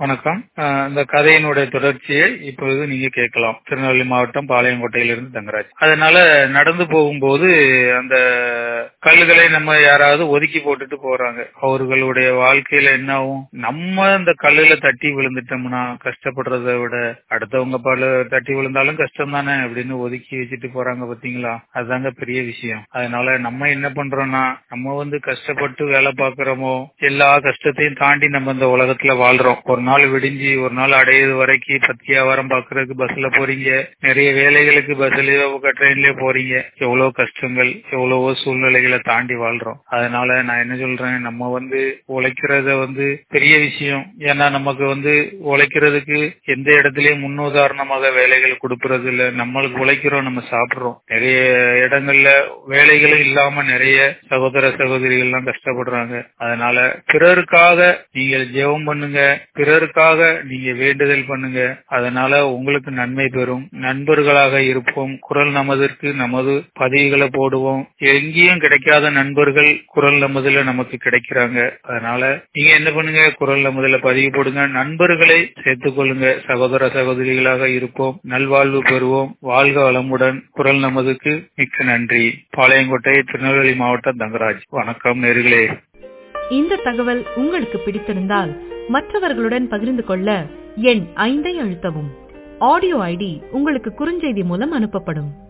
வணக்கம். இந்த கதையினுடைய தொடர்ச்சியை இப்பொழுது நீங்க கேட்கலாம். திருநெல்வேலி மாவட்டம் பாளையங்கோட்டையிலிருந்து தங்கராஜ். அதனால நடந்து போகும்போது அந்த கல்லுகளை நம்ம யாராவது ஒதுக்கி போட்டுட்டு போறாங்க. அவர்களுடைய வாழ்க்கையில என்ன ஆகும்? நம்ம அந்த கல்லுல தட்டி விழுந்துட்டோம்னா கஷ்டப்படுறதை விட அடுத்தவங்க தட்டி விழுந்தாலும் கஷ்டம் தானே அப்படின்னு ஒதுக்கி வச்சுட்டு போறாங்க பாத்தீங்களா? அதுதாங்க பெரிய விஷயம். அதனால நம்ம என்ன பண்றோம்னா நம்ம கஷ்டப்பட்டு வேலை பார்க்கிறோமோ எல்லா கஷ்டத்தையும் தாண்டி நம்ம இந்த உலகத்துல வாழ்றோம். ஒரு நாள் விடிஞ்சு ஒரு நாள் அடையிறது வரைக்கும் 10 வியாபாரம் பாக்குறதுக்கு பஸ்ல போறீங்க, நிறைய வேலைகளுக்கு பஸ்லயோ ட்ரெயின்லயோ போறீங்க. எவ்வளவு கஷ்டங்கள், எவ்வளவோ சூழ்நிலைகளை தாண்டி வாழ்றோம். அதனால நான் என்ன சொல்றேன், நம்ம உழைக்கிறத பெரிய விஷயம். ஏன்னா நமக்கு உழைக்கிறதுக்கு எந்த இடத்துலயும் முன்னுதாரணமாக வேலைகள் கொடுக்கறது இல்ல. நம்மளுக்கு உழைக்கிறோம், நம்ம சாப்பிடுறோம். நிறைய இடங்கள்ல வேலைகளும் இல்லாம நிறைய சகோதர சகோதரிகள் எல்லாம் கஷ்டப்படுறாங்க. அதனால பிறருக்காக நீங்கள் ஜெபம் பண்ணுங்க, பிறருக்காக நீங்க வேண்டுதல் பண்ணுங்க. அதனால உங்களுக்கு நன்மை பெறும். நண்பர்களாக இருப்போம். குரல் நமதற்கு நமது பதிவுகளை போடுவோம். எங்கேயும் கிடைக்காத நண்பர்கள் குரல் நமதுல நமக்கு கிடைக்கிறாங்க. அதனால நீங்க என்ன பண்ணுங்க, குரல் நமதுல பதிவு போடுங்க, நண்பர்களை சேர்த்துக் கொள்ளுங்க. சகோதர சகோதரிகளாக இருப்போம், நல்வாழ்வு பெறுவோம். வாழ்க வளமுடன். குரல் நமதுக்கு மிக்க நன்றி. பாளையங்கோட்டை, திருநெல்வேலி மாவட்டம் தங்கராஜ். வணக்கம் நேயர்களே. இந்த தகவல் உங்களுக்கு பிடித்திருந்தால் மற்றவர்களுடன் பகிர்ந்து கொள்ள எண் 5 அழுத்தவும். ஆடியோ ஐடி உங்களுக்கு குறுஞ்செய்தி மூலம் அனுப்பப்படும்.